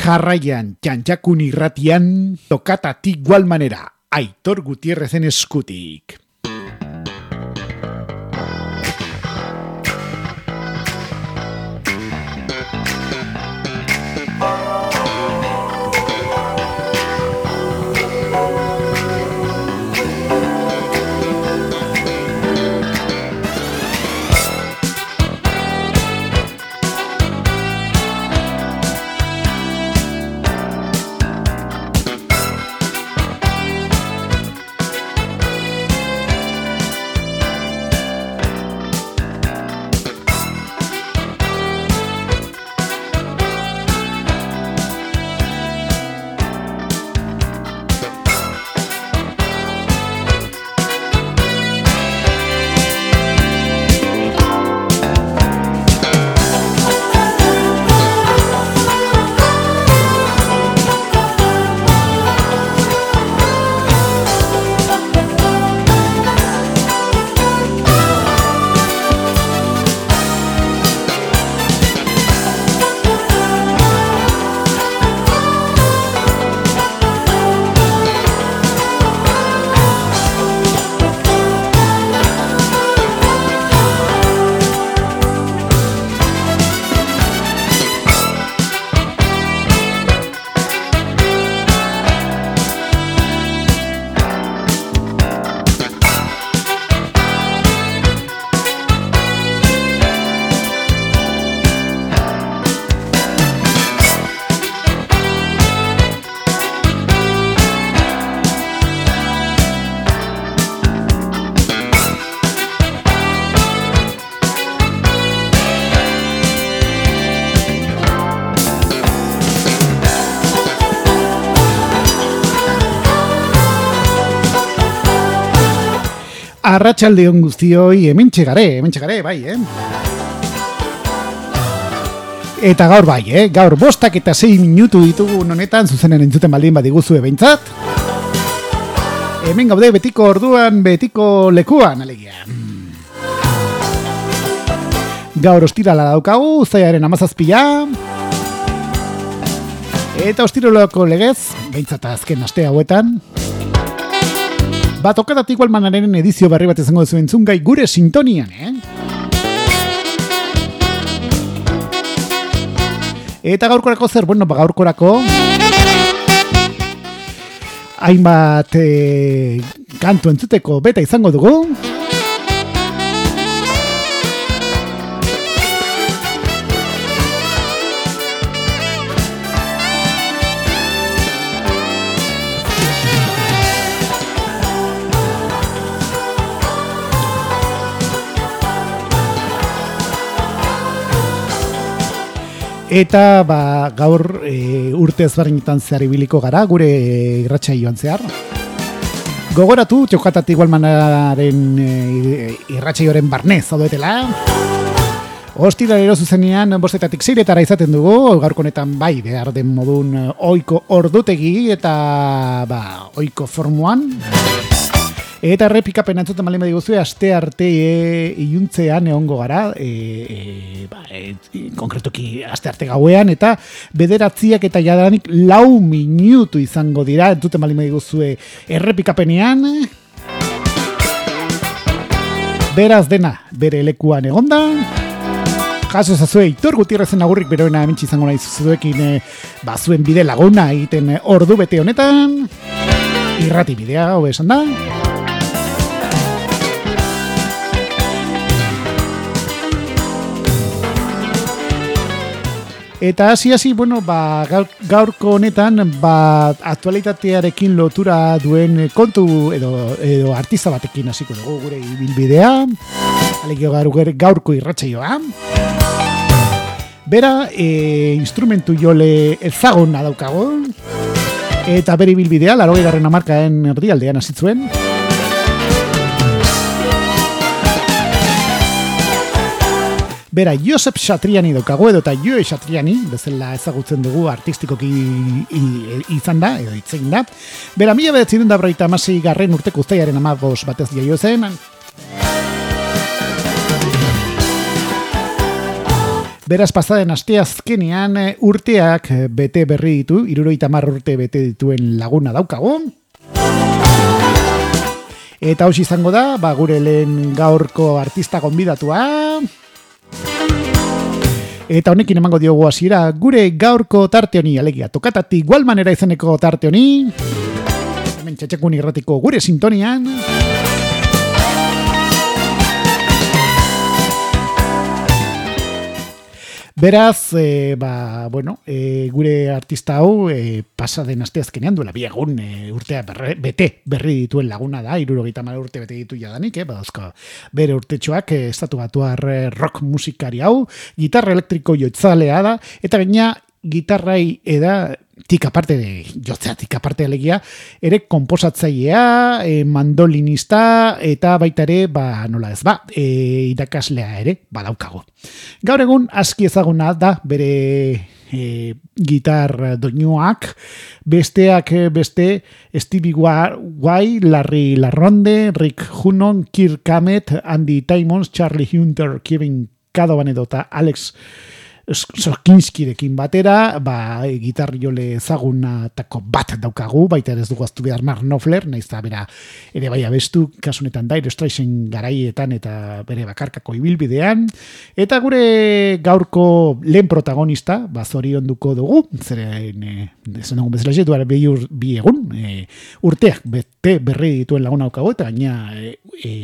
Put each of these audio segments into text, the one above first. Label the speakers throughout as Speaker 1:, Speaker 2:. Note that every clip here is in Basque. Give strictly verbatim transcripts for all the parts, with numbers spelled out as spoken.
Speaker 1: Jarraian, Txantxakun irratian, tokatatik igual manera, Aitor Gutierrezen eskutik. Arratsaldeon guztioi, hementxe gare, hementxe gare, bai, eh? Eta gaur bai, eh? Gaur bostak eta sei minutu ditugu honetan, zuzenen entzuten baldin badiguzue behintzat. Hemen gaude betiko orduan, betiko lekuan, alegia. Gaur ostirala daukagu, uztailaren hamazazpia. Eta ostirolako legez, behintzat azken aste hauetan. Bat okatatik igual manaren edizio berri bat izango duzu entzun gai gure sintonian, eh? Eta gaurkorako zer, bueno, gaurkorako hainbat eh, kantu entzuteko beta izango dugu. Eta ba, gaur e, urte ezberdinetan zehar ibiliko gara, gure irratsaioan zehar. Gogoratu, txokatatik igualmanaren e, irratsaioaren barnez zaudetela. Ostiralero zuzenean bostetatik seiretara izaten dugu, gaurko honetan bai behar den modun ohiko ordutegi eta ba, ohiko formuan. Eta errepikapen entzuten baldin badiguzu, aste arte e, iluntzean egongo gara, e, e, ba, e, konkretuki aste arte gauean, eta bederatziak eta jadanik lau minutu izango dira, entzuten baldin badiguzu errepikapenean. Beraz dena, bere lekuan egonda. Jaso zazue, Aitor Gutierrezen agurrik beroena hementsi izango nahi zuzuekin e, ba, zuen bide laguna egiten ordu bete honetan. Irrati bidea, hobe esan da. Eta hasi hasi, bueno, ba, gaur, gaurko honetan ba, aktualitatearekin lotura duen kontu edo, edo artista batekin hasiko dugu gure ibilbidea. Alegio gaur, gaurko irratsaioa. Bera, e, instrumentu jole ezaguna daukago. Eta bere ibilbidea, laurogeigarren hamarkaden erdialdean hasi zuen. Bera, Josep Satriani daukago edo eta Joe Satriani, bezala ezagutzen dugu artistikoki izan da, edo itzegin da. Bera, mila bederatzizuen da berrogeita hamasei garren urteko uztailaren hamabost batez jaio zen. Beraz, pasaden aste azkenean urteak bete berri ditu, hirurogeita hamar urte bete dituen laguna daukagu. Eta hoxe izango da, ba, gure lehen gaurko artista gonbidatua. Eta honekin emango diogu hasiera gure gaurko tarte honi, alegia tokatati igualmanera izeneko tarte honi. Hemen Txetxekun irratiko gure sintonian. Beraz, e, ba, bueno, e, gure artista hau e, pasa den aste azkenean duela bi egun e, urtea berre, bete berri dituen laguna da, hirurogeita hamar urte bete ditu jadanik, eh, badazka bere urtetxoak e, estatu batuar rock musikari hau, gitarra elektriko jotzalea da, eta gaina gitarrai eda tika parte de jotzea, tika parte alegia, ere komposatzailea, e, mandolinista, eta baita ere, ba, nola ez ba, e, irakaslea ere, badaukago. Gaur egun, aski ezaguna da, bere e, gitar doinuak, besteak beste, Stevie Wai, Larry Larronde, Rick Hunon, Kirk Hammett, Andy Timmons, Charlie Hunter, Kevin Cadovan edota Alex Sokinskirekin batera, ba, gitarri jole ezagunatako bat daukagu, baita ere ez dugu aztu behar Mark Knopfler, naiz da bera ere bai abestu, kasunetan Dire Straitsen garaietan eta bere bakarkako ibilbidean, eta gure gaurko lehen protagonista, ba, zorionduko dugu, zeren, e, zen dugun bezala jetu, bi, bi egun, e, urteak bete berri dituen laguna daukagu, eta gaina e,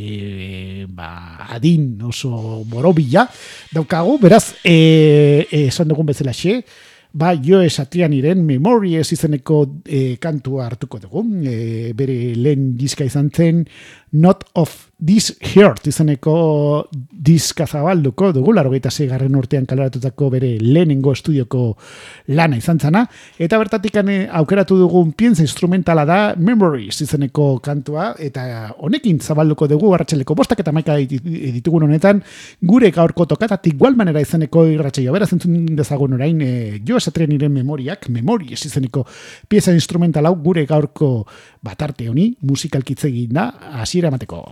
Speaker 1: e, ba, adin oso borobila daukagu, beraz, e, esan dugun bezala xe, ba, Joe Satrianiren Memories izeneko e, kantua hartuko dugu. E, bere lehen diska izan zen Not of This Heart izeneko diska zabalduko dugu, laurogeita seigarren urtean kaloratutako bere lehenengo estudioko lana izan zana, eta bertatik aukeratu dugun piensa instrumentala da Memories izeneko kantua, eta honekin zabalduko dugu arratsaleko bostak eta maika ditugun honetan, gure gaurko tokatatik igualmanera izeneko irratsaioa. Beraz entzun dezagun orain e, Joe Satrianiren Memoriak, Memories izeneko pieza instrumental hau gure gaurko batarte honi musikalkitze egin da hasiera emateko.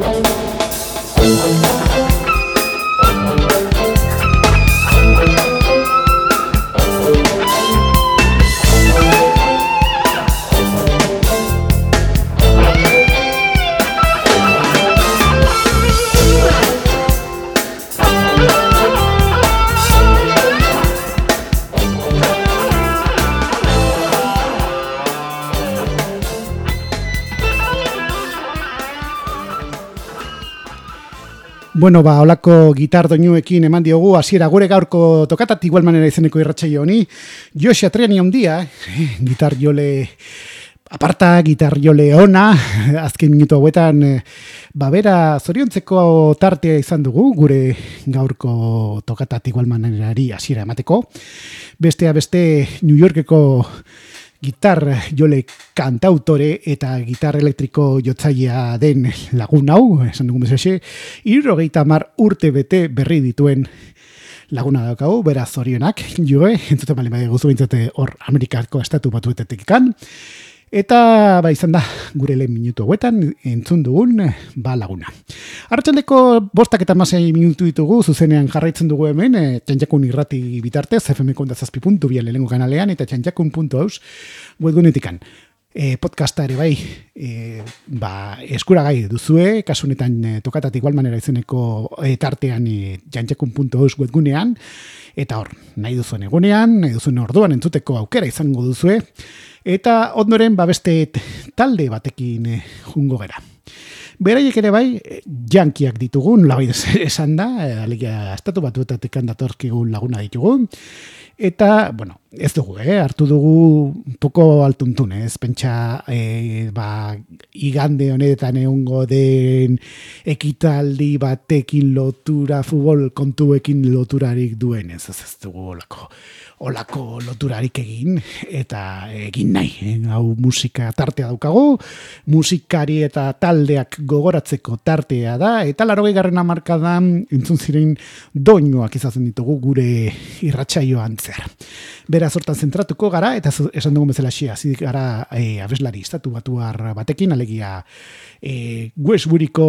Speaker 1: Bueno, ba, holako gitar doinuekin eman diogu hasiera gure gaurko tokatat igual manera izeneko irratsaio honi. Joxe Atriani handia, eh, gitar jole aparta, gitar jole ona, azken minutu hauetan, eh, ba, bera zoriontzeko tartea izan dugu gure gaurko tokatat igual manerari hasiera emateko. Bestea beste New Yorkeko gitar jole kantautore eta gitar elektriko jotzailea den lagun hau, esan dugun bezaxe, hirurogeita hamar urte bete berri dituen laguna daukagu, beraz zorionak, joe, entzuten bali bai guzu bintzate hor Amerikako estatu batuetetik ikan. Eta ba izan da, gure lehen minutu hauetan entzun dugun ba laguna. Arratxaldeko bostak eta masei minutu ditugu, zuzenean jarraitzen dugu hemen, e, txantxakun irrati bitartez, F M kondazazpi puntu bi lehenengo kanalean, eta txantxakun puntu eus webgunetikan. E, podcasta ere bai, e, ba, eskuragai duzue, kasunetan e, tokatat igual manera izeneko e, tartean e, txantxakun puntu eus webgunean, eta hor, nahi duzuen egunean, nahi duzuen orduan entzuteko aukera izango duzue, eta ondoren ba beste talde batekin eh, jungo gera. Beraiek ere bai, jankiak ditugun, labai esan da, alegia estatu batuetatik datorkigun laguna ditugun, eta, bueno, ez dugu, eh? hartu dugu un poco altuntun, ez pentsa, eh, ba, igande honetan egongo den ekitaldi batekin lotura, futbol kontuekin loturarik duen, ez ez, ez dugu olako, olako loturarik egin, eta egin nahi, eh? Hau musika tartea daukagu, musikari eta taldeak gogoratzeko tartea da, eta larogei garren hamarkadan entzun ziren doinuak izaten ditugu gure irratsaioan zehar. Beraz hortan zentratuko gara, eta esan dugun bezala xia, zidik gara e, abeslari estatu batuar batekin, alegia e, Westburyko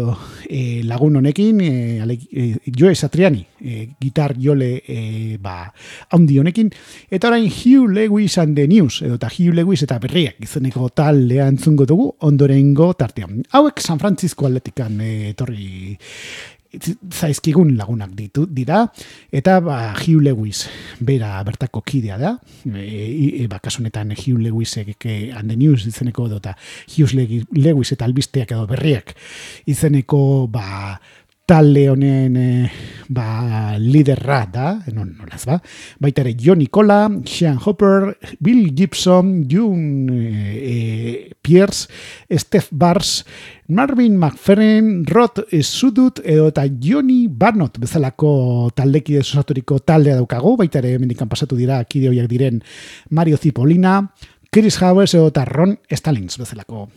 Speaker 1: e, lagun honekin, e, e, Joe Satriani, e, gitar jole e, ba, handi honekin, eta orain Hugh Lewis and the News, edo eta Hugh Lewis eta berriak izeneko taldea entzungo dugu, ondorengo tartean. Hauek San Francisco atletikan e, torri zaizkigun lagunak ditu dira, eta ba, Hugh Lewis bera bertako kidea da, e, e, ba, kasunetan Hugh Lewisek and the News izeneko edo eta Hugh Lewis eta albisteak edo berriak izeneko ba, talde honen e, ba, liderra da, non, nolaz ba, baita ere John Nicola, Sean Hopper, Bill Gibson, June e, Pierce, Steph Bars, Marvin McFerrin, Rod Sudut edo eta Johnny Barnott bezalako taldekide osaturiko taldea daukago, baita ere mendikan pasatu dira kide horiek diren Mario Cipollina, Chris Howes edo eta Ron Stallings bezalako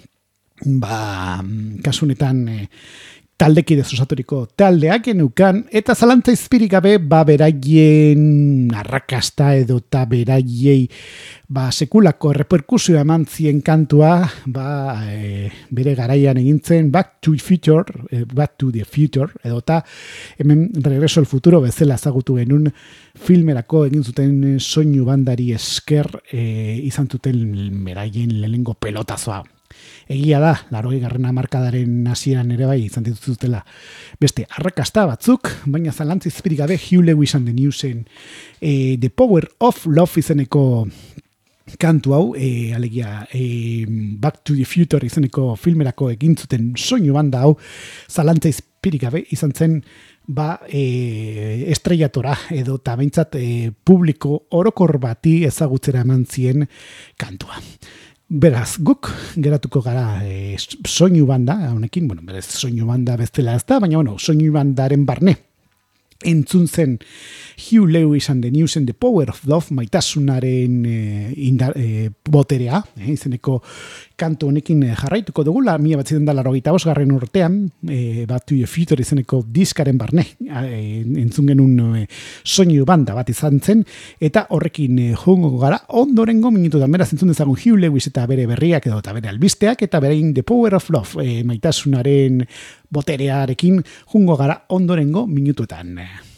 Speaker 1: ba, kasunetan e, taldekide osaturiko taldeak enukan, eta zalantza izpirik gabe ba beraien arrakasta edo eta beraiei ba sekulako reperkusioa eman zien kantua ba e, bere garaian egintzen Back to the Future, e, Back to the Future edo eta hemen Regreso al Futuro bezala ezagutu genuen filmerako egin zuten soinu bandari esker e, izan zuten beraien lehenengo pelotazoa. Egia da, larogei garren hamarkadaren hasieran ere bai izan dituzutela beste arrakasta batzuk, baina zalantza izpirik gabe Hugh Lewis and the Newsen e, The Power of Love izeneko kantu hau, e, alegia e, Back to the Future izeneko filmerako egin zuten soinu banda hau, zalantza izpirik gabe izan zen ba e, estreiatora edo eta behintzat e, publiko orokor bati ezagutzera eman zien kantua. Beraz, guk geratuko gara e, soinu banda, honekin, bueno, berez soinu banda bezala ez da, baina bueno, soinu bandaren barne. Entzun zen Hugh Lewis and the News and the Power of Love, maitasunaren e, indar, e, boterea, e, izeneko kantu honekin jarraituko dugula, mila batziden da larogeita bosgarren urtean, e, bat To Your Future izeneko diskaren barne, e, entzun genuen e, soinu banda bat izan zen, eta horrekin e, jongo gara ondorengo minututan, beraz entzun dezagun Hugh Lewis eta bere berriak edo eta bere albisteak, eta berein The Power of Love, e, maitasunaren boterearekin jongo gara ondorengo minututan.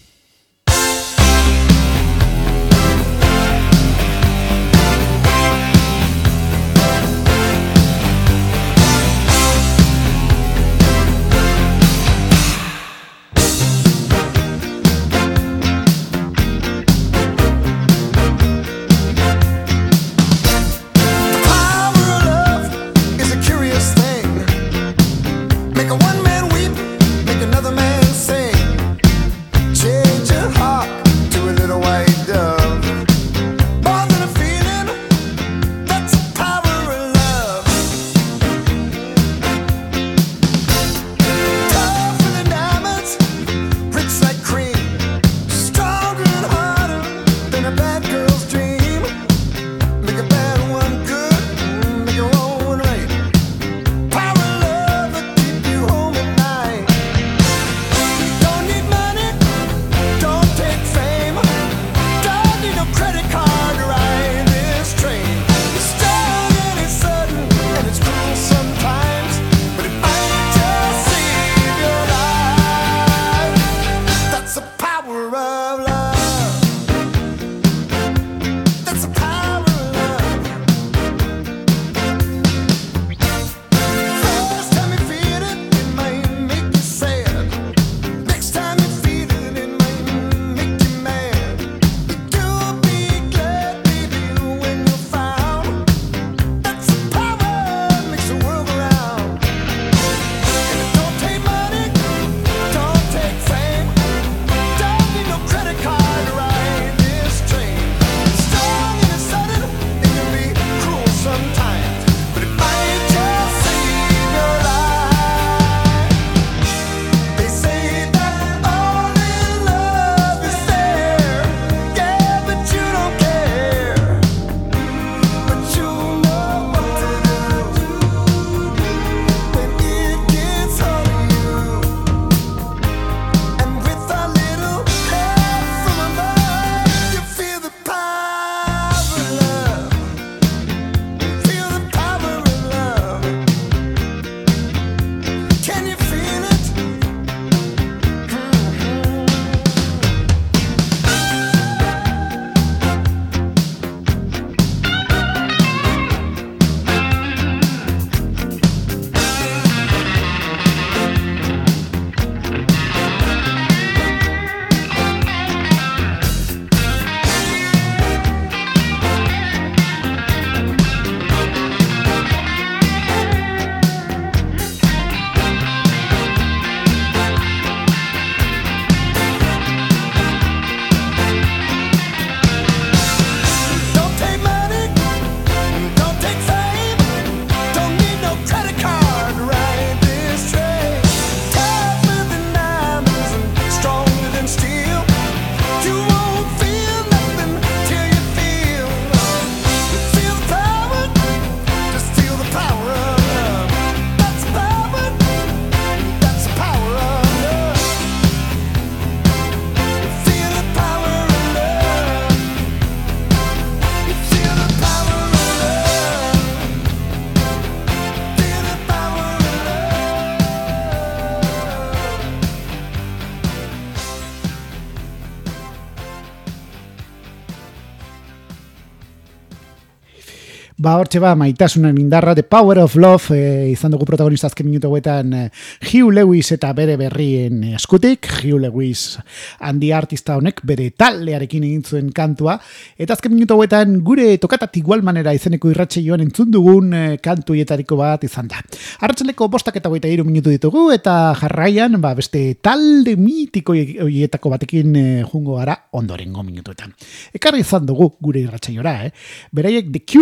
Speaker 1: Ba, hortxe ba, maitasunen indarra, The Power of Love, e, izan dugu protagonista azken minutu hauetan e, Hugh Lewis eta bere berrien eskutik. Hugh Lewis handi artista honek bere taldearekin egin zuen kantua, eta azken minutu hauetan gure tokatat igual manera izeneko irratxe joan entzun dugun e, kantu hietariko bat izan da. Arratsaleko bostak eta hogeita hiru minutu ditugu, eta jarraian ba, beste talde mitiko horietako batekin e, jungo gara ondorengo minutuetan. Ekarri izan dugu gure irratxaiora, eh? Beraiek The Cure talde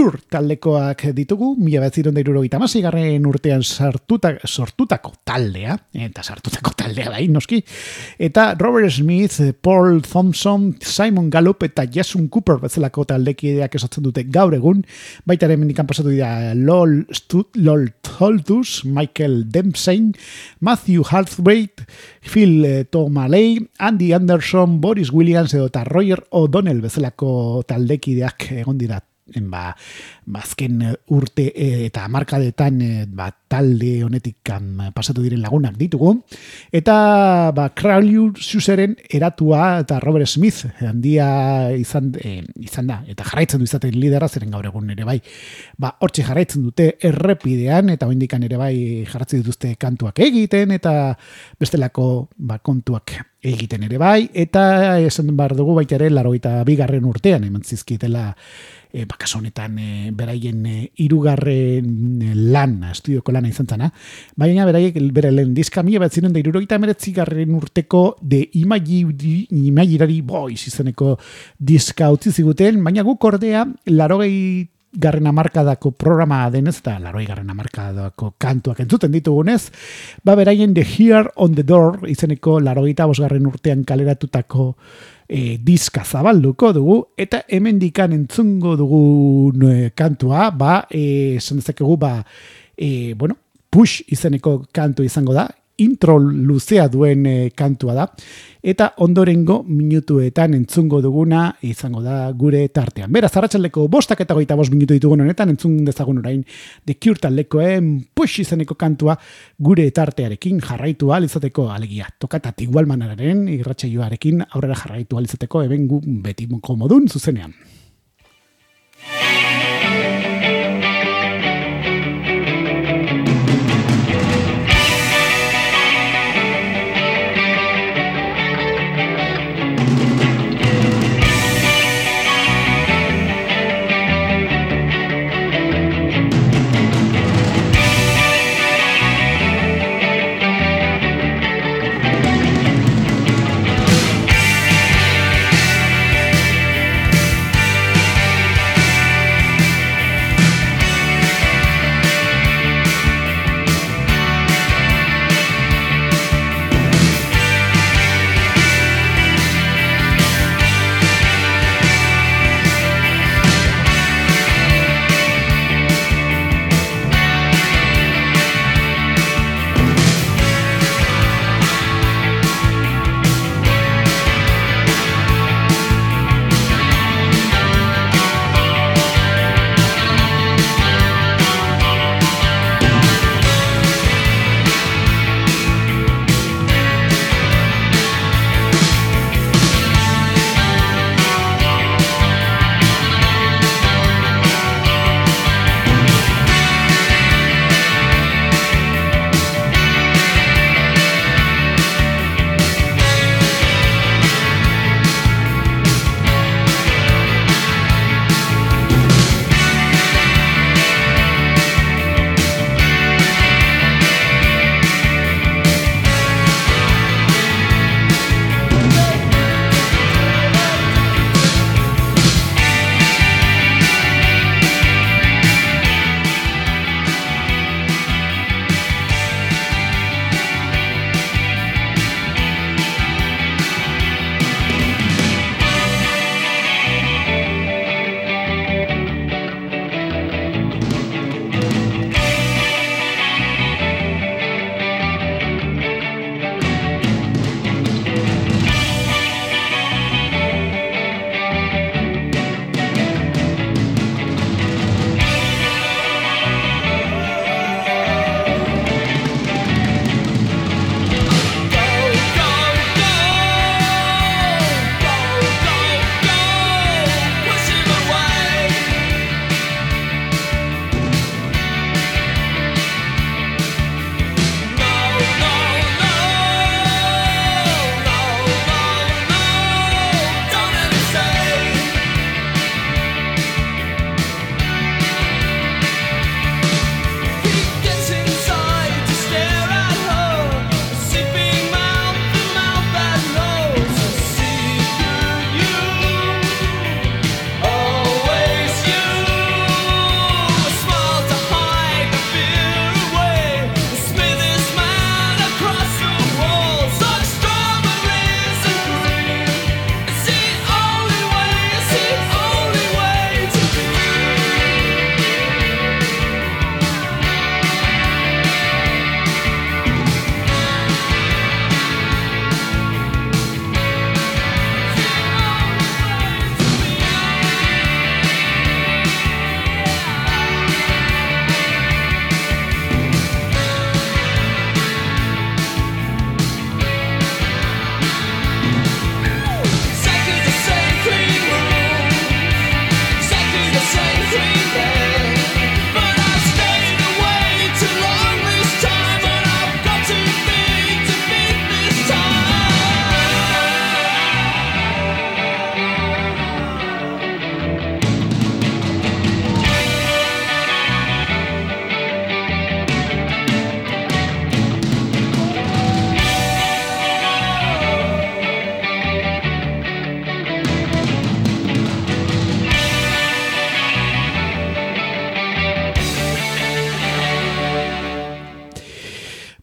Speaker 1: taldekoak ditugu, mila behatziron da hirurogeita hamasei garren urtean sartuta, sortutako taldea, eta sartutako taldea bai, noski, eta Robert Smith, Paul Thompson, Simon Gallup eta Jason Cooper bezalako taldekideak esatzen dute gaur egun, baita ere mendikan pasatu dira Lol, Stu, Lol Toltus, Michael Dempsey, Matthew Halthwaite, Phil eh, Tomaley, Andy Anderson, Boris Williams edo eta Roger O'Donnell bezalako taldekideak egon dira ba, bazken urte eta markadetan ba, talde honetik pasatu diren lagunak ditugu. Eta ba, Crowley-Suseren eratua eta Robert Smith handia izan, e, izan da, eta jarraitzen du izaten lidera, zeren gaur egun ere bai. Ba, hortxe jarraitzen dute errepidean, eta oindikan ere bai jarratzen dituzte kantuak egiten, eta bestelako ba, kontuak egiten ere bai, eta esan behar dugu baita ere, laurogeita bigarren urtean eman zizkitela E, bakas honetan e, beraien e, irugarren lan, estudioko lana izan zana, baina beraiek bere lehen diska mila bat ziren da irurogeita emeretzi garren urteko de Imaginary Boys izeneko diska utzi ziguten, baina guk ordea larogei garren hamarkadako programa denez eta larogei garren hamarkadako kantuak entzuten ditugunez, ba beraien The Here on the Door izeneko laurogeita bosgarren urtean kaleratutako E, diska zabalduko dugu, eta hemendikan entzungo dugu e, kantua, ba, e, esan dezakegu, ba, e, bueno, Push izeneko kantu izango da, intro luzea duen e, kantua da, eta ondorengo minutuetan entzungo duguna izango da gure tartean. Beraz, arratsaldeko bostak eta goita bost minutu ditugun honetan, entzun dezagun orain The Cure taldekoen Push izeneko kantua gure tartearekin jarraitu ahal izateko alegia. Tokatat igualmanaren irratsaioarekin aurrera jarraitu ahal izateko eben gu beti komodun zuzenean.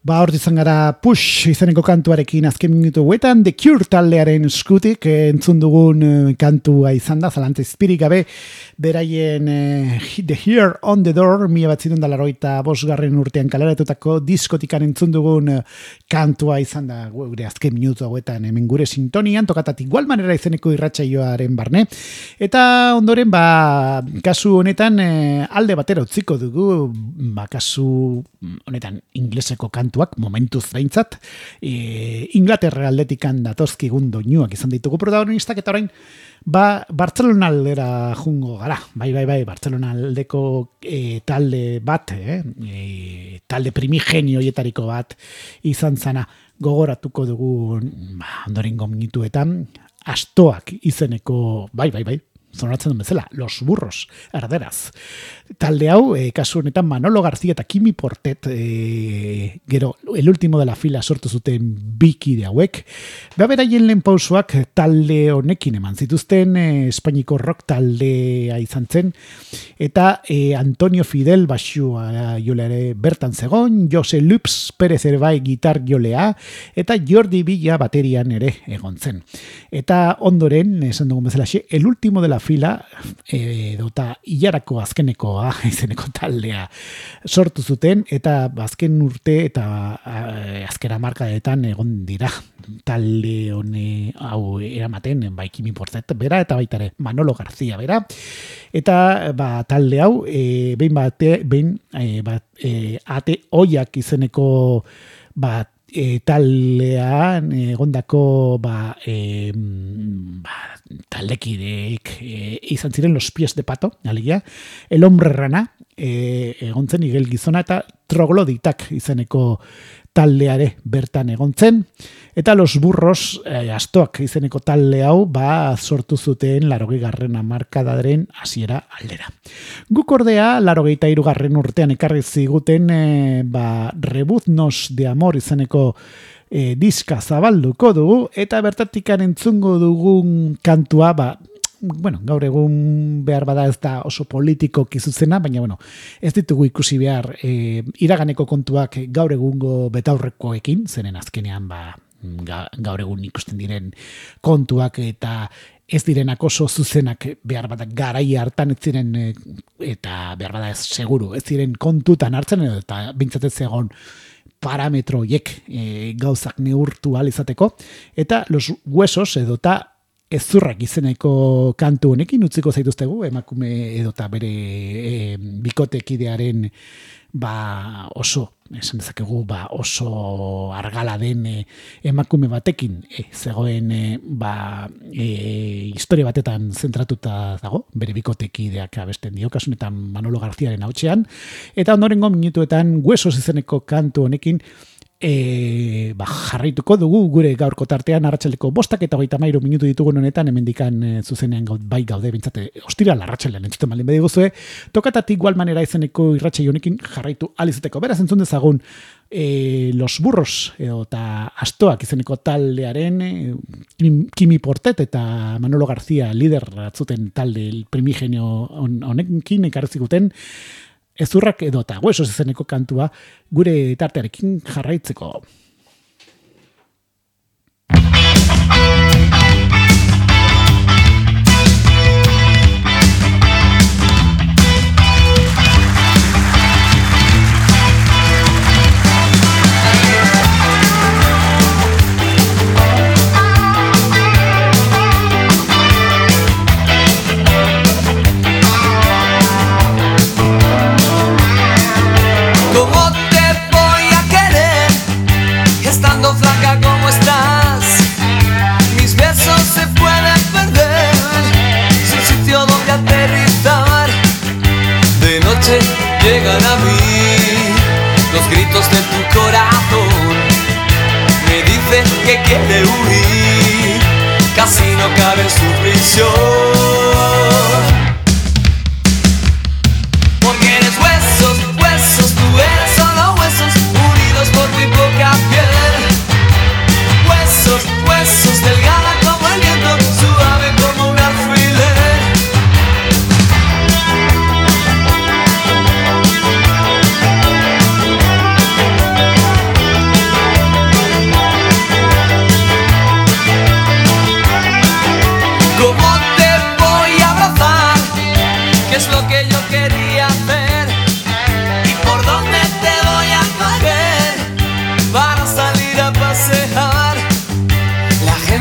Speaker 1: Ba, hor izan gara Push izeneko kantuarekin azken minutu guetan, The Cure taldearen eskutik entzun dugun eh, kantua izan da, zalantza izpirik gabe, beraien eh, The Here on the Door, mila bat zidun dalaroita bosgarren urtean kalaratutako diskotikan entzun dugun eh, kantua izan da, gure azken minutu hauetan hemen gure sintonian, tokatat igual manera izeneko irratsaioaren barne, eta ondoren, ba, kasu honetan eh, alde batera utziko dugu, ba, kasu honetan ingleseko kantu momentuz behintzat, e, Inglaterra aldetikan datozkigun doinuak izan ditugu protagonistak, eta orain ba, Bartzelona aldera jungo gara, bai, bai, bai, Bartzelona aldeko e, talde bat, eh? e, talde primigenio hietariko bat izan zana, gogoratuko dugu ba, ondorengo minutuetan, Astoak izeneko, bai, bai, bai, zonatzen duen bezala, Los Burros, erderaz. Talde hau, e, kasu honetan Manolo García eta Kimi Portet, e, gero, el último de la fila sortu zuten bikide hauek. Ba, beraien lehen pausoak talde honekin eman zituzten, e, Espainiko rock taldea izan zen, eta e, Antonio Fidel basua jolea bertan zegon, Jose Lups Perez ere bai gitar jolea, eta Jordi Villa baterian ere egon zen. Eta ondoren, esan dugun bezala, el último de la fila, edota hilarako azkeneko izeneko taldea sortu zuten, eta azken urte eta azkera markadetan egon dira talde hone hau eramaten, bai Kimi Portet bera, eta baitare Manolo García bera, eta ba, talde hau e, behin bate, behin e, bat, e, ate oiak izeneko bat E, taldean egondako ba, e, ba, taldekideek e, izan ziren Los Pies de Pato, alegia, El Hombre Rana, e, egon zen Igel Gizona eta Trogloditak izeneko taldeare bertan egon zen, eta Los Burros, e, Astoak izeneko talde hau ba, sortu zuten larogei garren hamarkadaren hasiera aldera. Guk ordea, larogeita hirugarren urtean ekarri ziguten e, ba, Rebuznos de Amor izeneko e, diska zabalduko dugu, eta bertatikan entzungo dugun kantua, ba, bueno, gaur egun behar bada ez da oso politiko kizuzena, baina bueno, ez ditugu ikusi behar e, iraganeko kontuak gaur egungo betaurrekoekin, zenen azkenean ba, ga, gaur egun ikusten diren kontuak eta ez direnak oso zuzenak behar bada garai hartan ez ziren e, eta behar bada ez seguru, ez ziren kontutan hartzen edo eta bintzatez egon parametro hiek e, gauzak neurtu ahal izateko, eta Los Huesos edota Ezurrak izeneko kantu honekin utziko zaituztegu, emakume edota bere e, bikotekidearen ba, oso, esan dezakegu, ba, oso argala den e, emakume batekin e, zegoen e, ba, e, historia batetan zentratuta dago, bere bikotekideak abesten dio, kasunetan Manolo Garziaren hautsean, eta ondorengo minutuetan Huesos izeneko kantu honekin E, ba, jarraituko dugu gure gaurko tartean arratsaldeko bostak eta hogeita hamairu minutu ditugun honetan hemendikan e, zuzenean gaud, bai gaude bintzate ostira larratxalean entzuten malin badiguzue tokatatik igual manera izeneko irratxai honekin jarraitu alizateko. Beraz entzun dezagun e, Los Burros eta Astoak izeneko taldearen e, Kimi Portet eta Manolo García lider atzuten talde primigenio honekin ekarrizikuten Ezurrak edota Huesos izeneko kantua gure tartearekin jarraitzeko.
Speaker 2: Llegan a mí los gritos de tu corazón, me dice que quiere huir, casi no cabe en su prisión. Porque eres huesos, huesos, tú eres solo huesos, unidos por muy poca piel. Huesos, huesos, delgada como el viento, suave como un alfiler.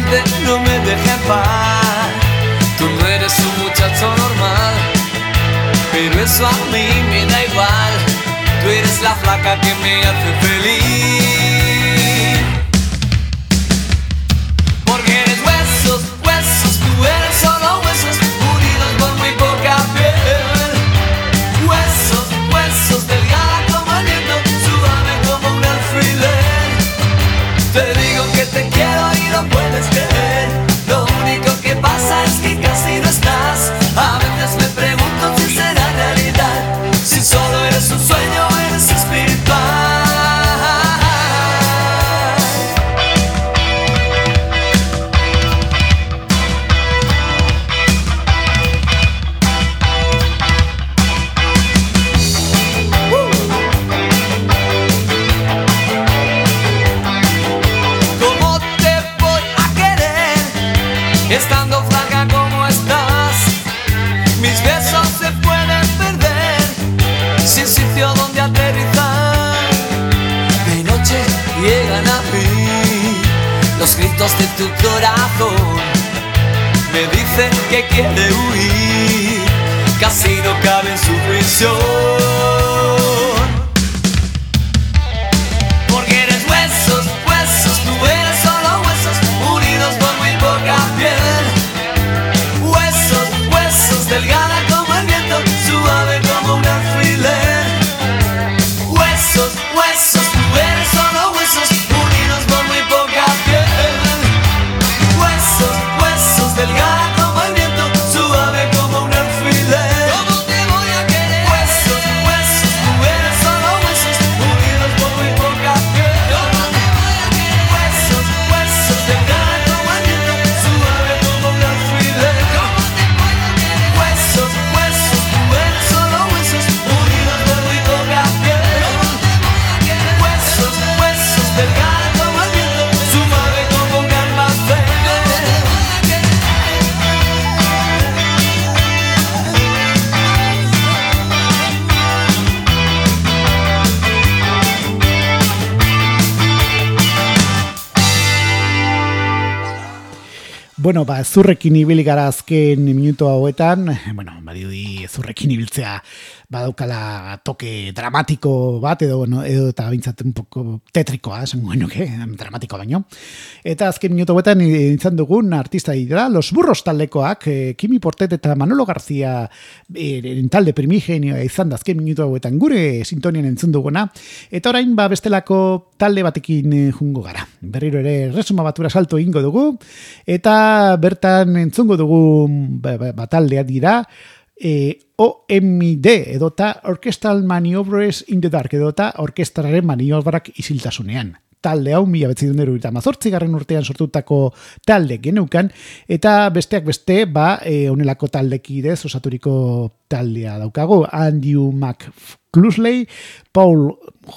Speaker 2: mente no me deja en paz. Tú no eres un muchacho normal, pero eso a mí me da igual. Tú eres la flaca que me hace feliz. Porque eres huesos, huesos, tú eres solo huesos, unidos por muy poca piel. Huesos, huesos, delgada como el viento, suave como un alfiler. Te digo que te quiero y no puedes creer. Lo único que pasa es que casi no estás. A veces me pregunto si será realidad, si solo eres un sueño o eres espiritual. ¿Cómo te voy a querer estando flaca como estás? Mis besos se pueden perder sin sitio donde aterrizar. De noche llegan a mí los gritos de tu corazón. Me dicen que quiere huir, casi no cabe en su prisión. Porque eres huesos, huesos, tú eres solo huesos, unidos por muy poca piel. Huesos, huesos, delgada como el viento, suave como un alfiler. Huesos, huesos, tú eres solo huesos, unidos por muy poca piel. Huesos, huesos, delgada como el viento, suave como un alfiler. ¿Cómo te voy a querer? Huesos, huesos, tú eres solo huesos, unidos por muy poca piel. ¿Cómo te voy a querer? Huesos, huesos, delgada como el viento, suave como un alfiler. ¿Cómo te voy a querer? Huesos, huesos, tú eres solo huesos, unidos por muy poca piel. ¿Cómo te voy a querer? Huesos, huesos, delgada como el viento, suave como un almacén.
Speaker 1: Bueno, ba, zurrekin ibili gara azken minutu hauetan, bueno, badirudi zurrekin ibiltzea badaukala toke dramatiko bat, edo, no, edo eta bintzat un poco tetrikoa, esan genuke, dramatiko baino. Eta azken minutu hauetan izan dugun artista dira, Los Burros taldekoak, eh, Kimi Portet eta Manolo García eh, talde primigenioa izan da azken minutu hauetan gure sintonian entzun duguna, eta orain ba bestelako talde batekin eh, jungo gara. Berriro ere resuma batura salto ingo dugu, eta bertan entzungo dugu ba, ba, ba, taldea dira, E, O M D edota Orchestral Maneuvers in the Dark edota orkestraren maniobrak isiltasunean. Talde hau mila bederatziehun eta hirurogeita hemezortzigarren urtean sortutako talde geneukan, eta besteak beste ba e, honelako taldekidez osaturiko taldea daukagu. Andrew McCluskey, Paul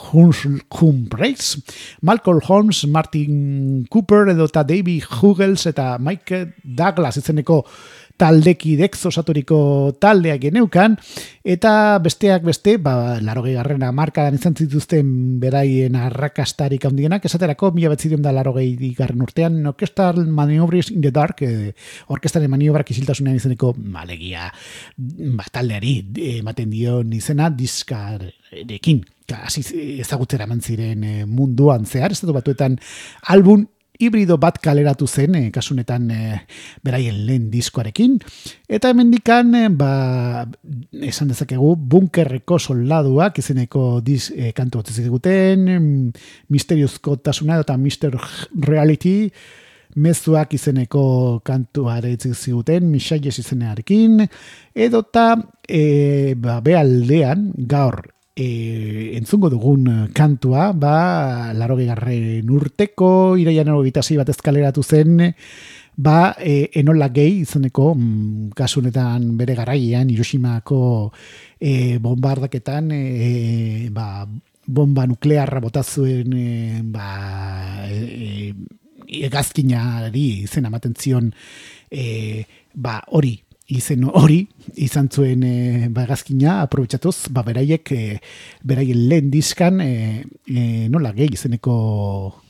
Speaker 1: Humphreys, Malcolm Holmes, Martin Cooper edota David Hughes eta Mike Douglas izeneko taldekidek osaturiko taldea geneukan, eta besteak beste, ba, larogei garren hamarkadan izan zituzten beraien arrakastarik handienak, esaterako mila bederatziehun eta larogei garren urtean Orchestral Maneuvers in the Dark, eh, orkestraren maniobrak isiltasunean izeneko malegia ba, taldeari ematen dion izena diskarekin. Hasi ezagutzera eman ziren eh, munduan zehar, estatu batuetan album hibrido bat kaleratu zen, eh, kasunetan eh, beraien lehen diskoarekin, eta hemendikan eh, ba, esan dezakegu bunkerreko soldaduak izeneko diz, eh, kantu bat ziguten, misteriozko tasuna eta mister Reality mezuak izeneko kantuare ziguten, Misaies izenearekin, edota e, ba, bealdean gaur E, entzungo dugun kantua, ba, larogei garren urteko, iraian hogeita sei bat ezkaleratu zen, ba, e, Enola Gay izeneko, mm, kasunetan bere garaian, Hiroshimako e, bombardaketan, e, ba, bomba nuklearra botazuen, e, ba, e, egazkinari izen ematen zion, e, ba, hori, izen hori izan zuen e, bagazkina aprobetxatuz, ba beraiek e, beraien lehen diskan e, e, Nola Gay izeneko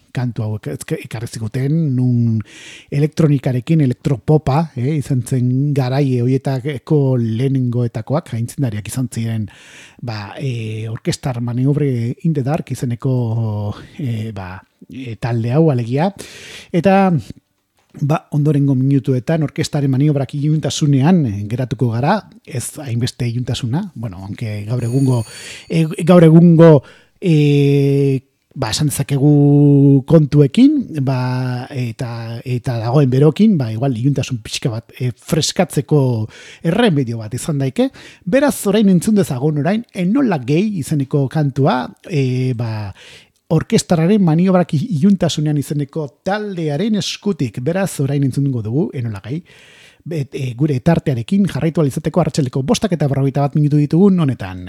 Speaker 1: kantu hau ekarri ziguten, nun elektronikarekin, elektropopa, eh, izan zen garaie horietako lehenengoetakoak, aintzindariak izan ziren, ba, e, orkestar maniobre in the dark izeneko e, ba, e, talde hau alegia, eta ba, ondorengo minutuetan orkestaren maniobrak iluntasunean geratuko gara, ez hainbeste iluntasuna, bueno, aunque gaur egungo e, gaur egungo e, ba, esan dezakegu kontuekin, ba, eta, eta dagoen berokin, ba, igual iluntasun pixka bat e, freskatzeko erremedio bat izan daike. Beraz, orain entzun dezagun orain, enola gehi izeneko kantua, e, ba, orkestraren maniobrak iluntasunean izeneko taldearen eskutik. Beraz, orain entzungo dugu, enola gai, bet, e, gure tartearekin jarraitu alizateko arratsaleko bostak eta berrogeita bat minutu ditugun honetan.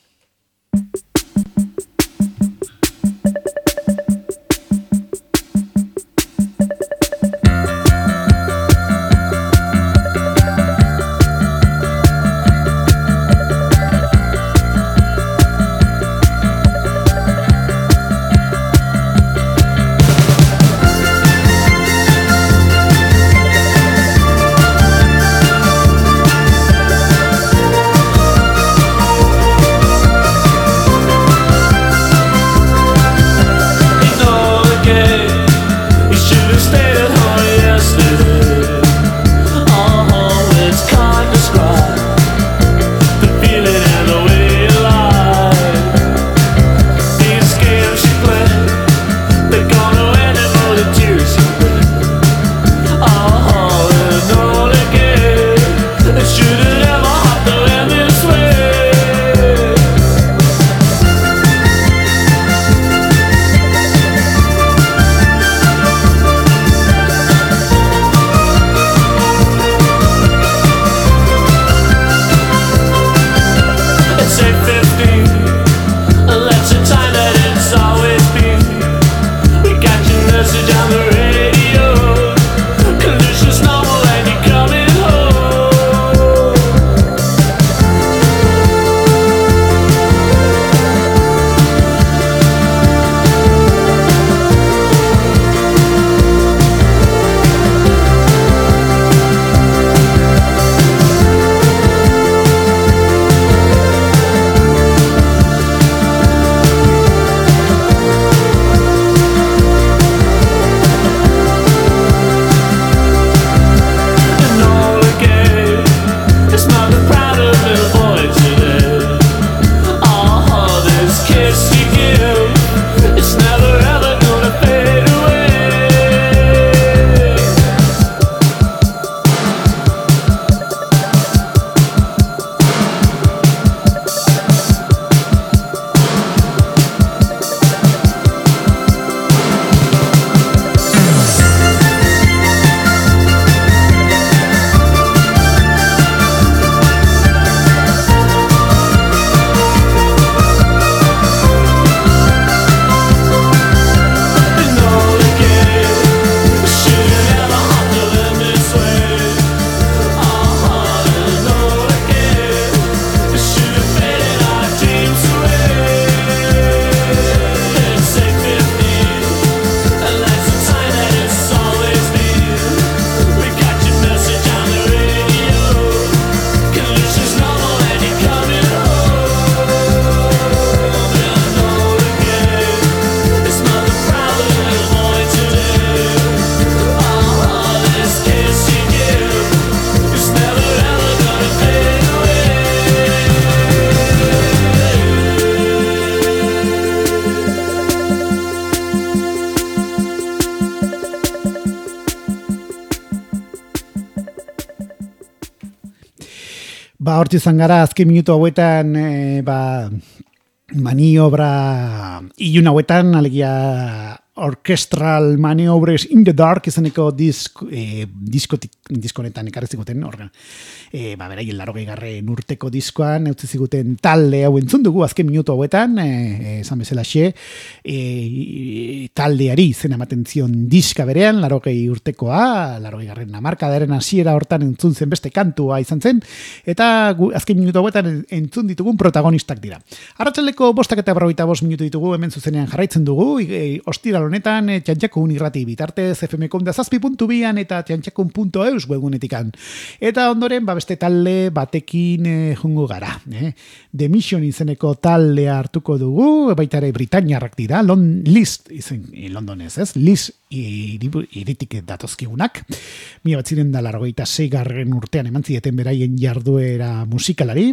Speaker 1: Ba, hortzi izan gara, azken minutu hauetan, e, ba, maniobra ilun hauetan, alegia orchestral maniobres in the dark izaneko disk, e, diskotik diskonetan ekarri ziguten, organ, e, ba, beraien larogei garren urteko diskoan, eutzi ziguten talde hau entzun dugu azken minutu hauetan, e, esan bezala xe, e, taldeari zen ematen zion diska berean, larogei urtekoa, larogei garren hamarkadaren hasiera hortan entzun zen beste kantua izan zen, eta gu, azken minutu hauetan entzun ditugun protagonistak dira. Arratsaldeko bostak eta berrogeita bost minutu ditugu, hemen zuzenean jarraitzen dugu, e, ostiral honetan, e, txantxakun irrati bitartez, F M kom da zazpi puntu bian eta txantxakun puntu eus webgunetikan. Eta ondoren, ba beste talde batekin e, jungo gara. Eh? The Mission izeneko taldea hartuko dugu, baita ere Britainiarrak dira, Lon, List, izen, e, Londonez, ez? List iritik datozkigunak. Mila bat ziren da largoita seigarren urtean eman zieten beraien jarduera musikalari.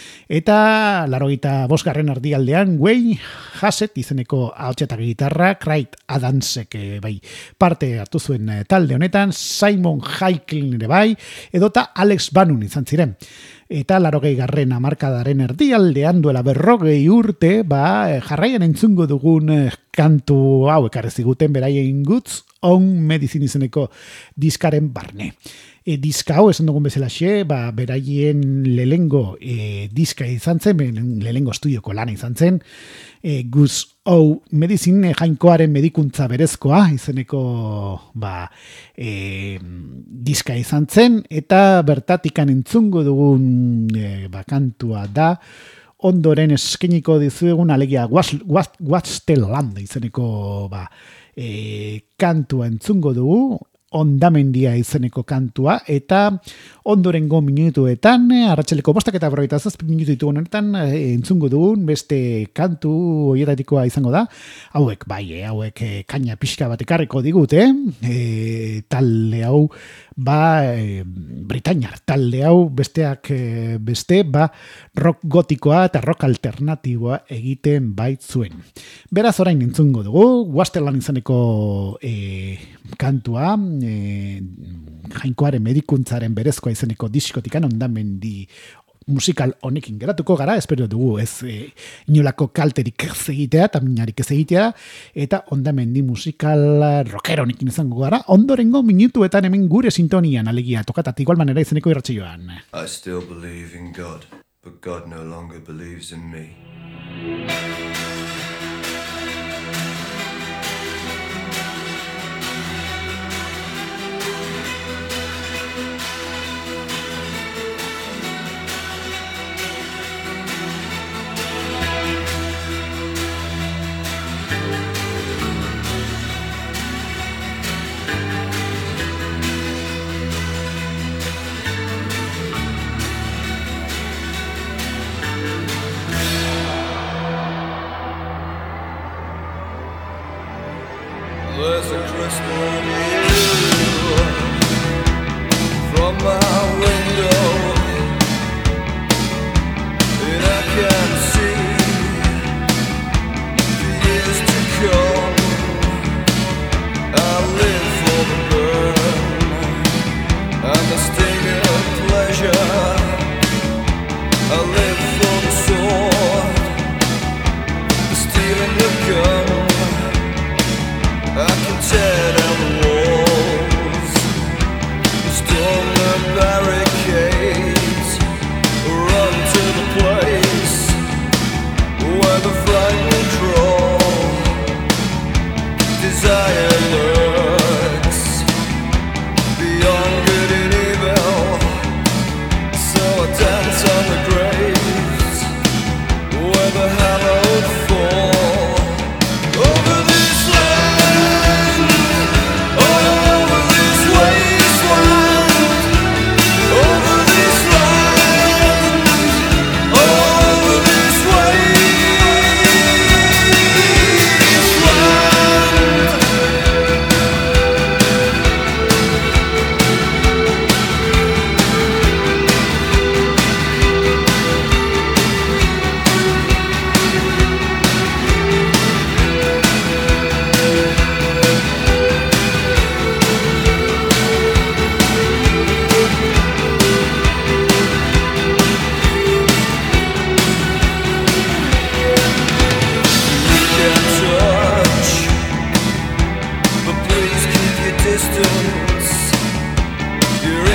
Speaker 1: Eta largoita bosgarren ardialdean, Wayne Hassett izeneko ahotsetak gitarra, Craig Adamsek e, bai parte hartu zuen e, talde honetan, Simon Haiklin ere bai, edota Alex Banun izan ziren. Eta larogei garren hamarkadaren erdialdean duela berrogei urte, ba, jarraian entzungo dugun kantu hau ekarri ziguten beraien Goods on Medicine izeneko diskaren barne. E, diska hau, esan dugun bezalaxe, ba, beraien lehengo e, diska izan zen, lehengo estudioko lana izan zen, e, Goods on Medicine, e, jainkoaren medikuntza berezkoa, izeneko ba, e, diska izan zen, eta bertatikan entzungo dugun e, ba, kantua da, ondoren eskeniko dizuegun alegia What's the Land izeneko ba, e, kantua entzungo dugu, Ondamendia izeneko kantua, eta ondorengo minutuetan, arratsaleko bostak eta berrogeita zazpi minutu ditugun honetan, entzungo dugun beste kantu horietikoa izango da. Hauek, bai, eh, hauek eh, kaina pixka bat ekarriko digute, eh, talde hau, ba, eh, Britainiar talde hau, besteak eh, beste, ba, rock gotikoa eta rock alternatiboa egiten baitzuen. Beraz orain entzungo dugu, Wasterland izaneko eh, kantua, e, jainkoaren medikuntzaren berezkoa izeneko diskotikan ondamendi musikal honekin geratuko gara, espero dugu ez e, inolako kalterik ez egitea eta minarik ez egitea, eta ondamendi musikal rockero honekin izango gara, ondorengo minutuetan hemen gure sintonian alegia tokatat igual manera izeneko irratsaioan.
Speaker 3: I still believe in God, but God no longer believes in me. There's a crystal view from my window, and I can see the years to come. I live for the burn and the sting of pleasure. I live for the sword, the steel and the gun. I can tear down the walls, storm the barricades, run to the place where the flight will crawl. Desire lurks beyond good and evil, so I dance on the graves where the hallowed fall. Over this land, over this wasteland, over this land, over this wasteland. Distance, you're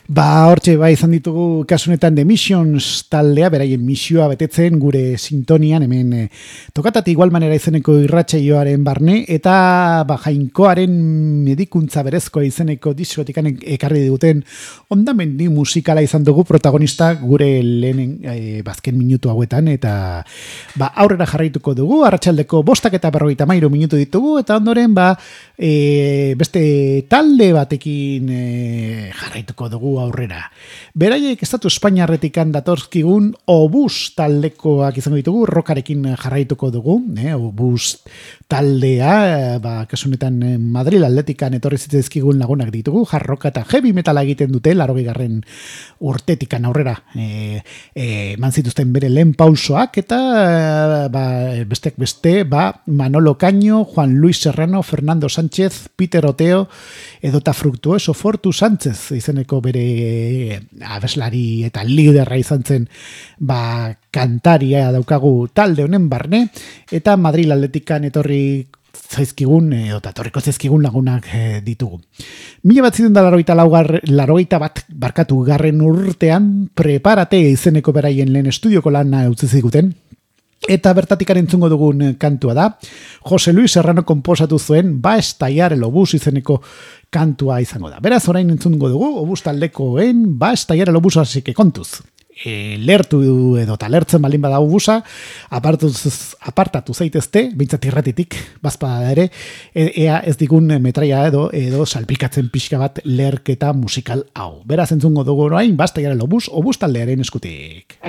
Speaker 1: Ba, hortxe, ba, izan ditugu kasunetan The Missions taldea, beraien misioa betetzen gure sintonian, hemen e, tokatati igual manera izeneko irratsaioaren barne, eta ba, jainkoaren medikuntza berezkoa izeneko diskotikan ekarri duten ondamendi musikala izan dugu protagonista gure lehenen e, bazken minutu hauetan, eta ba, aurrera jarraituko dugu, arratsaldeko bostak eta berrogeita hamairu minutu ditugu, eta ondoren ba, e, beste talde batekin e, jarraituko dugu aurrera. Beraiek estatu Espainiarretikan datorkigun Obus taldekoak izango ditugu, rokarekin jarraituko dugu, eh? Obus taldea, ba, kasunetan Madrid Atletikan etorri zitzaizkigun lagunak ditugu, jarroka eta heavy metala egiten dute, larogeigarren urtetikan aurrera e, e, eman zituzten bere lehen pausoak, eta ba, besteak beste, ba, Manolo Caño, Juan Luis Serrano, Fernando Sánchez, Peter Oteo, edota Fructuoso Fortu Sánchez izeneko bere abeslari eta liderra izan zen ba, kantaria daukagu talde honen barne, eta Madrid Atletikan etorri zaizkigun, eta etorriko zaizkigun lagunak e, ditugu. Mila bat ziren da larogeita, laugar, larogeita bat barkatu garren urtean Preparate izeneko beraien lehen estudioko lana utzi ziguten, eta bertatik entzungo dugun kantua da Jose Luis Serrano konposatu zuen Va a estallar el obús izeneko kantua izango da. Beraz, orain entzungo dugu Obús taldekoen Va a estallar el obús, así que kontuz. E, lertu edo talertzen balin bada obusa, apartuz, apartatu zaitezte, bintzat irratitik, bazpada ere, e, ea ez digun metraia edo, edo salpikatzen pixka bat lerketa musikal hau. Beraz, entzungo dugu orain Va a estallar el obús, Obús taldearen eskutik.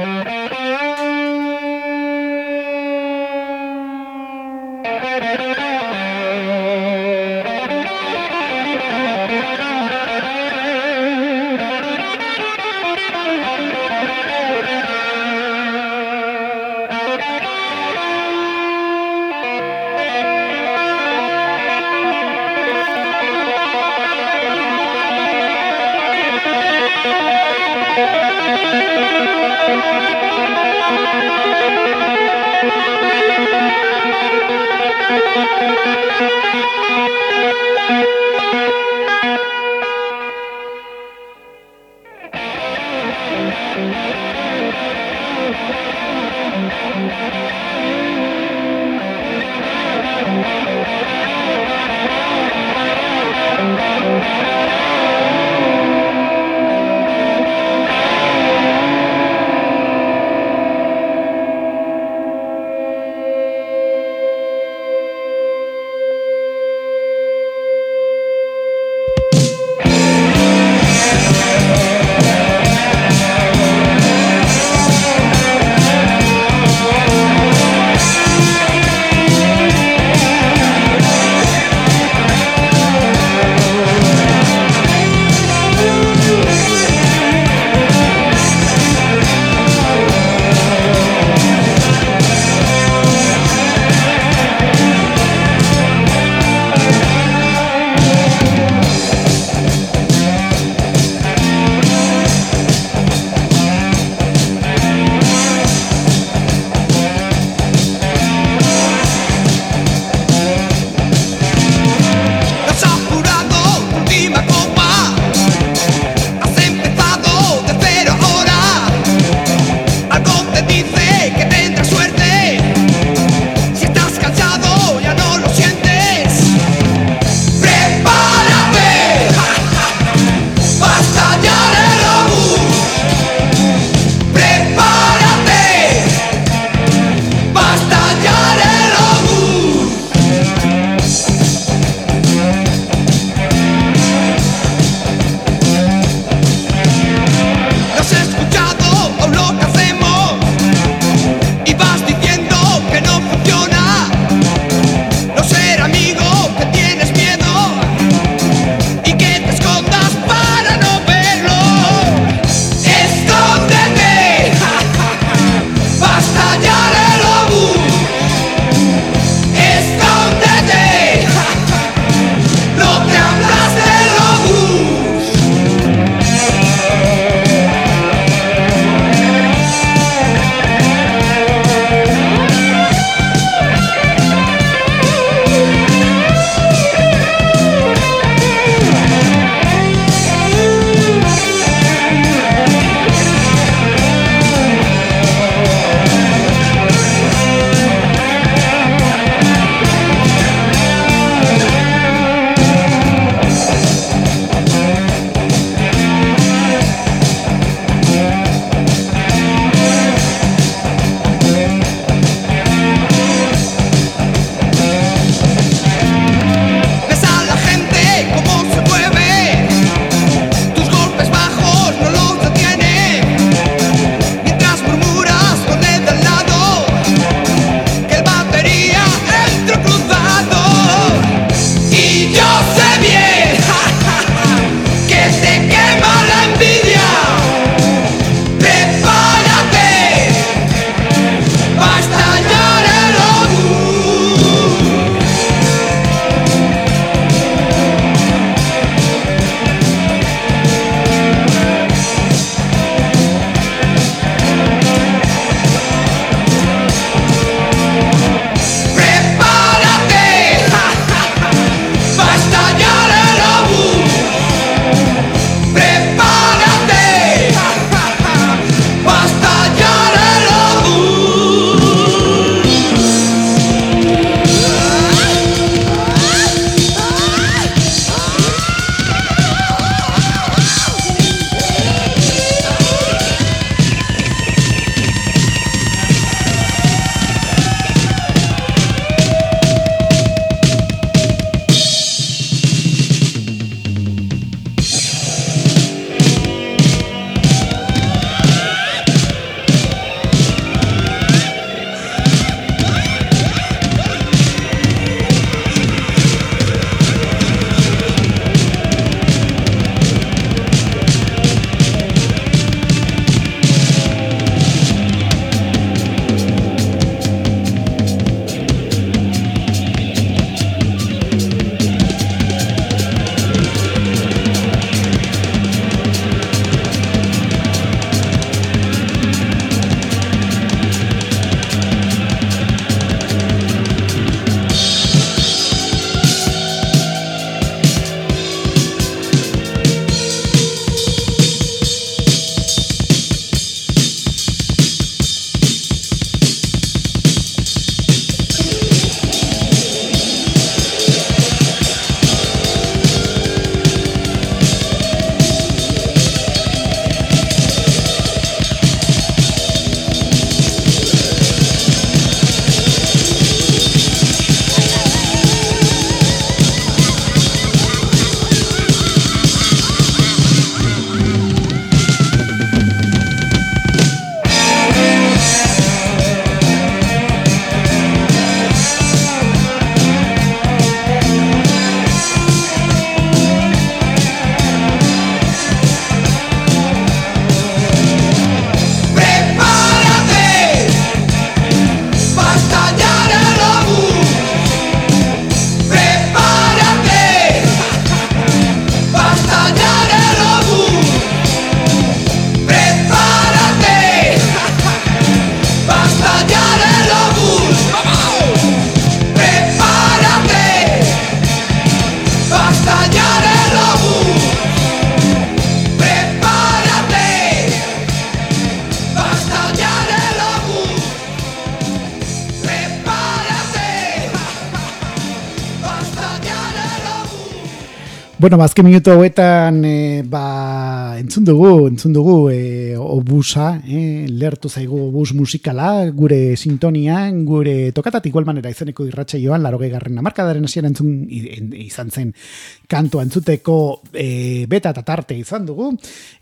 Speaker 1: Bueno, azken minutu hauetan e, ba, entzun dugu, entzun dugu e, obusa, e, lertu zaigu obus musikala, gure sintonian, gure tokatat igual manera izeneko irratsaioan, larogei garren hamarkadaren hasiera entzun izan zen kantua entzuteko e, beta eta tarte izan dugu,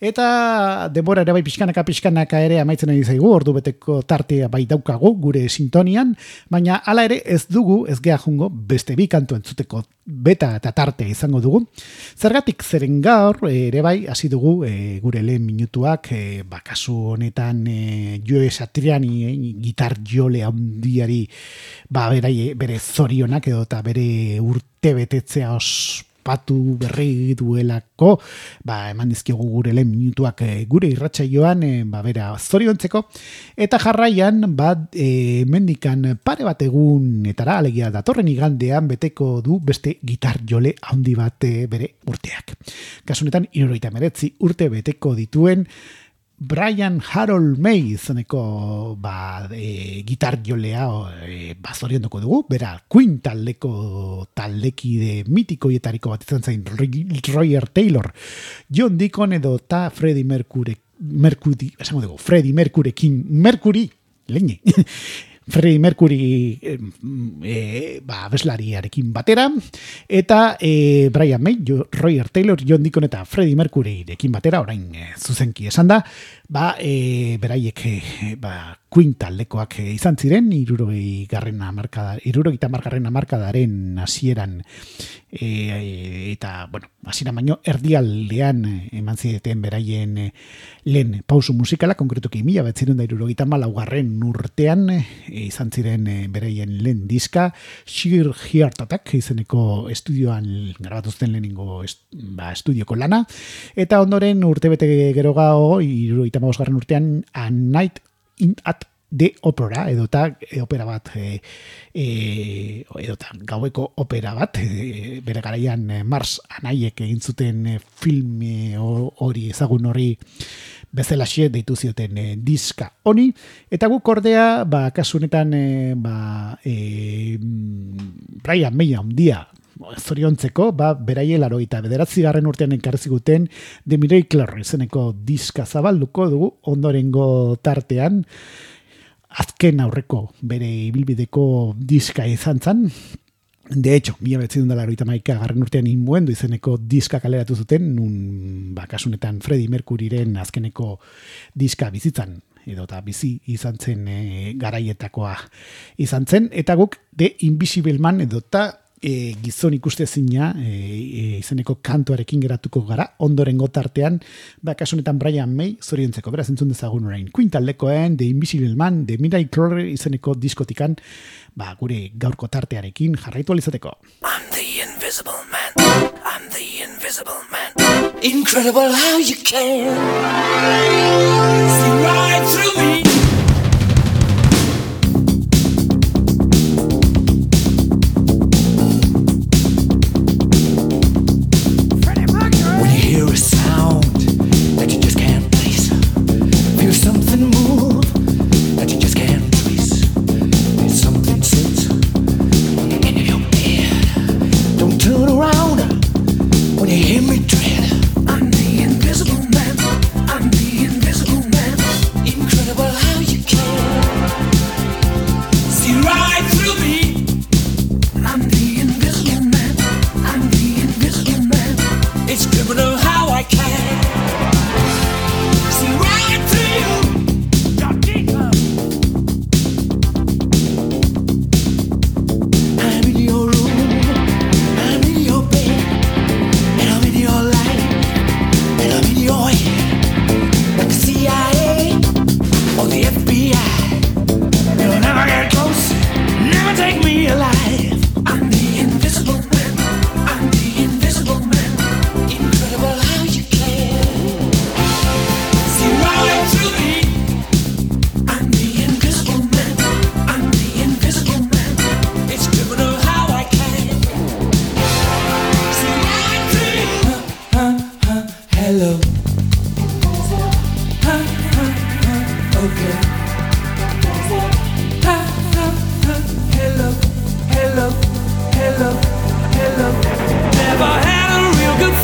Speaker 1: eta denbora ere bai pixkanaka pixkanaka ere amaitzen ari zaigu, ordu beteko tartea bai daukagu gure sintonian, baina hala ere ez dugu, ez geha jungo, beste bi kantu entzuteko beta eta tarte izango dugu. Zergatik zeren gaur, ere bai, hasi dugu e, gure lehen minutuak, e, bakasu honetan e, Joe Satriani e, gitar jole handiari ba, berai, bere zorionak edo eta bere urte betetzea ospatu berri duelako, ba, eman dizkiogu gure lehen minutuak e, gure irratsaioan e, ba, bera zoriontzeko, eta jarraian bat e, mendikan pare bat egunetara, alegia datorren igandean beteko du beste gitar jole handi bat e, bere urteak. Kasunetan hirurogeita hemeretzi urte beteko dituen Brian Harold May izeneko ba, e, gitar jolea e, ba, zorionduko dugu, bera Queen taldeko taldekide mitikoietariko bat izan zain Roger Taylor, John Deacon edo ta Freddie Mercury, Mercury, esango dugu, Freddie Mercury King, Mercury, leñe, Freddie Mercury e, e, ba, abeslariarekin batera, eta e, Brian May, Roger Taylor, John Deacon eta Freddie Mercuryrekin batera, orain e, zuzenki esan da, ba, e, beraiek e, ba, Queen taldekoak e, izan ziren, irurogei garren amarkada, irurogeita margarren amarkadaren hasieran e, e, eta, bueno, hasiera baino erdialdean eman zideten beraien e, lehen pausu musikala, konkretuki mila betzirun da irurogeita malaugarren urtean e, izan ziren e, beraien lehen diska, Sheer Heart Attack izeneko estudioan grabatuzten lehenengo est, ba, estudioko lana, eta ondoren urtebete gero gao, irurogeita malaugarren urtean, A Night in at the Opera, edota e, opera bat, e, e, edota gaueko opera bat, e, bere garaian e, Mars anaiek egin zuten e, film hori ezagun hori bezalaxe deitu zioten e, diska honi, eta guk ordea, ba, kasunetan, e, ba, e, Brian May handia zoriontzeko, ba, beraie larogeita bederatzi garren urtean enkarriziguten The Miracle izeneko diska zabalduko dugu, ondorengo tartean, azken aurreko bere ibilbideko diska izan zan. De hecho, mila betzidun dela larogeita hamaika garren urtean inmuendu izeneko diska kaleratu zuten, nun, ba, kasunetan Freddie Mercuryren azkeneko diska bizitzan, edo eta bizi izan zen e, garaietakoa izan zen, eta guk The Invisible Man edo eta E, gizon ikustezina e, e, izeneko kantuarekin geratuko gara, ondorengo tartean, ba, kasunetan Brian May zoriontzeko, beraz entzun dezagun orain Queen taldekoen The Invisible Man, The Miracle izeneko diskotikan, ba, gure gaurko tartearekin jarraitu alizateko.
Speaker 2: I'm the invisible man, I'm the invisible man, incredible how you can see right through me. Hear a sound that you just can't place. Feel something move that you just can't trace. Feel something sit in your bed. Don't turn around when you hear me tread. I'm the invisible man. I'm the invisible man. Incredible how you can see right through me. I'm the invisible man. I'm the invisible man. It's criminal how I can see right through you. Your deeper. I'm in your room, I'm in your bed, and I'm in your life, and I'm in your head. Like the C I A or the F B I, you'll never get close, never take me alive. I'm the invisible man. I'm the invisible man. Incredible how you can see right through me. I'm the invisible man. I'm the invisible man. It's criminal how I can see right through you. Huh, huh, huh, hello. Huh, huh, huh, okay. Huh, huh, huh, hello, hello, hello, hello. Never had a real good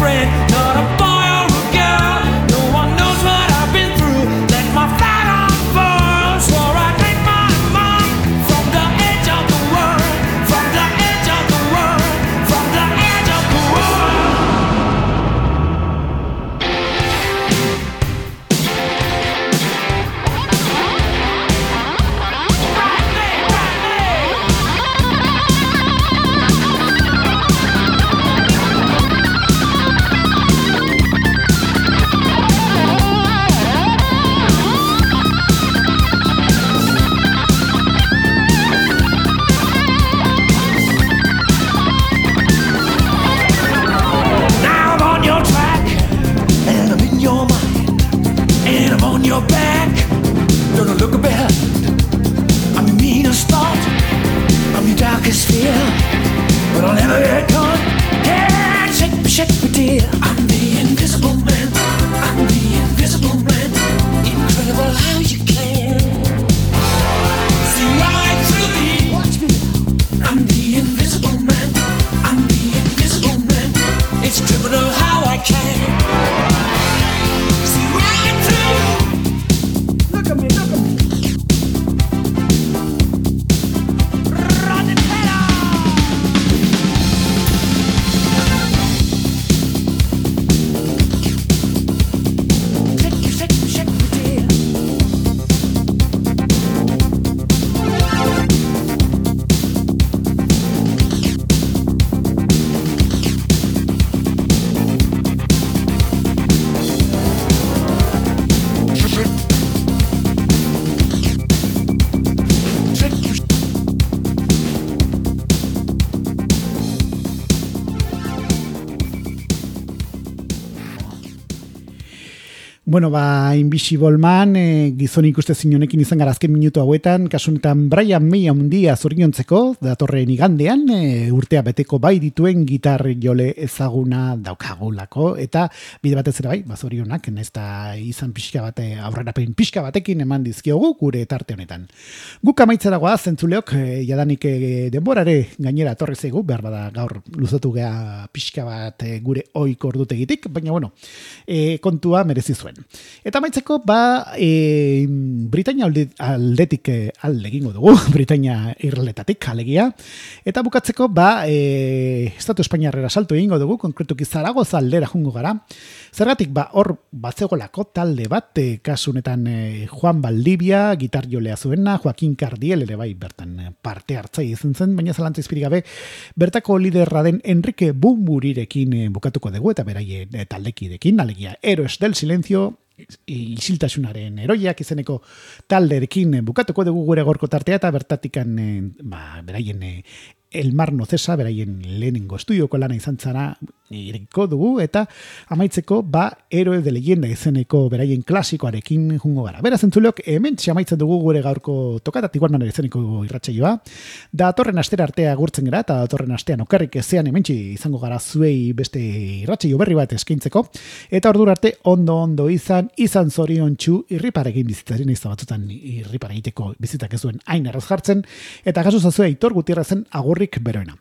Speaker 1: Bueno, ba, Invisible Man, e, gizon ikuste zinonekin izan gara azken minutu hauetan, kasunetan Brian May handia zoriontzeko, datorren igandean, e, urtea beteko bai dituen gitar jole ezaguna daukagulako, eta bide batez ere bai, bazorionak, ez da izan pixka bate, aurrerapen pixka batekin eman dizkiogu gure tarte honetan. Guk amaitzeragoa zentzuleok, e, jadanik e, denborare gainera torre zaigu, behar bada gaur luzatu gea pixka bat e, gure ohiko ordutegitik, baina bueno, e, kontua merezi zuen. Eta maitzeko, ba, e, Britainia aldetik e, alde egingo dugu, Britainia irletatik alegia, eta bukatzeko, ba, e, Estatu Espainiarrera salto egingo dugu, konkretuki Zaragoza aldera jungo gara, zergatik, ba, hor batzegolako talde bat, e, kasunetan e, Juan Valdivia, gitar jolea zuena, Joaquin Cardiel ere bai, bertan parte hartzai izan zen, baina zalantza izpirik gabe, bertako liderra den Enrique Bumburirekin e, bukatuko dugu, eta beraien e, taldekidekin, alegia, Héroes del Silencio, isiltasunaren eroiak izeneko talderekin bukatuko dugu gure gorko tartea, eta bertatikan e, ba, beraien e, El Mar No Cesa, beraien lehenengo estudioko lana izan zara ireko dugu, eta amaitzeko, ba, Héroe de Leyenda izeneko beraien klasikoarekin jungo gara. Beraz entzuleok, hemen amaitzen dugu gure gaurko tokatat igual manera izeneko irratsaioa, da datorren astera artea gurtzen gara, eta datorren astean okerrik ezean hementsi izango gara zuei beste irratsaio berri bat eskaintzeko, eta ordura arte ondo ondo izan, izan zoriontsu irriparekin bizitzaren izan batzutan irripare egiteko bizitzak ez duen hain erraz jartzen, eta gaso zazue Aitor Gutierrezen agurrik beroena.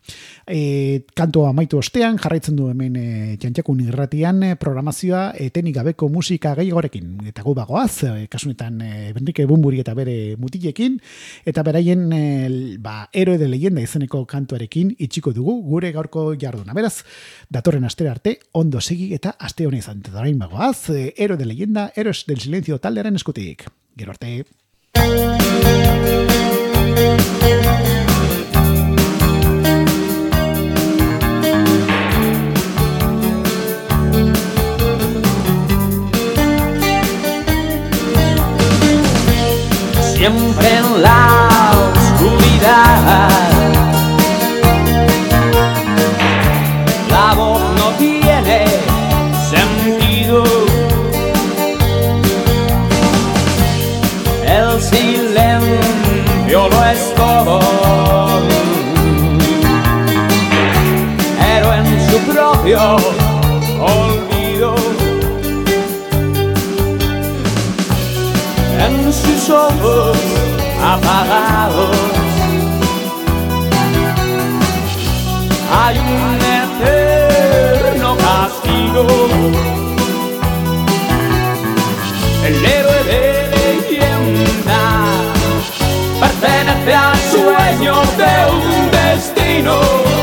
Speaker 1: E, kantua amaitu ostean, jarraitzen du hemen e, Jantxakun irratian e, programazioa etenik gabeko musika gehiagorekin. Eta gu bagoaz, e, kasunetan e, Enrique Bumburi eta bere mutilekin, eta beraien e, ba, Héroe de Leyenda izeneko kantuarekin itxiko dugu gure gaurko jarduna. Beraz, datorren astera arte, ondo segi eta aste hone izan. Eta orain bagoaz, e, Héroe de Leyenda, Héroes del Silencio taldearen eskutik. Gero arte.
Speaker 2: Siempre en la oscuridad, la voz no tiene sentido, el silencio lo es todo, pero en su propio olvido, en sus ojos apagados hay un eterno castigo. El héroe de leyenda pertenece al sueño de un destino.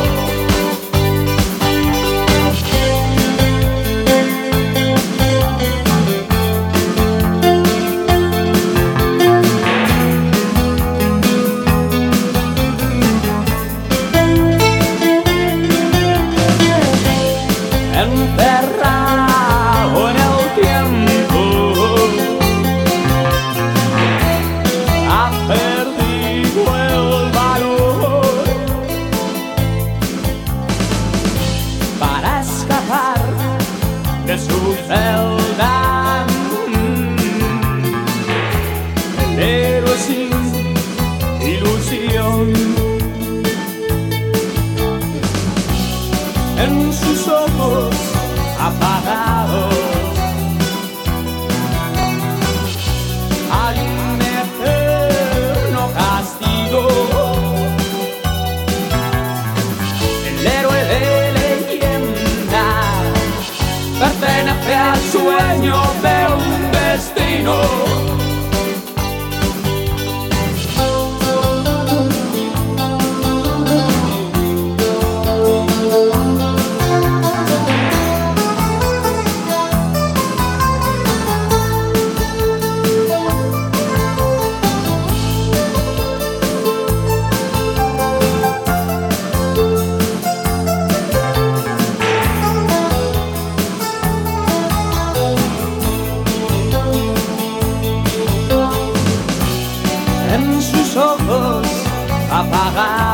Speaker 2: Enterrado en el tiempo, ha perdido el valor para escapar de su celda. El héroe sin ilusión, en sus ojos apagados hay un eterno castigo. El héroe de leyenda pertenece al sueño de un destino. En sus ojos apagados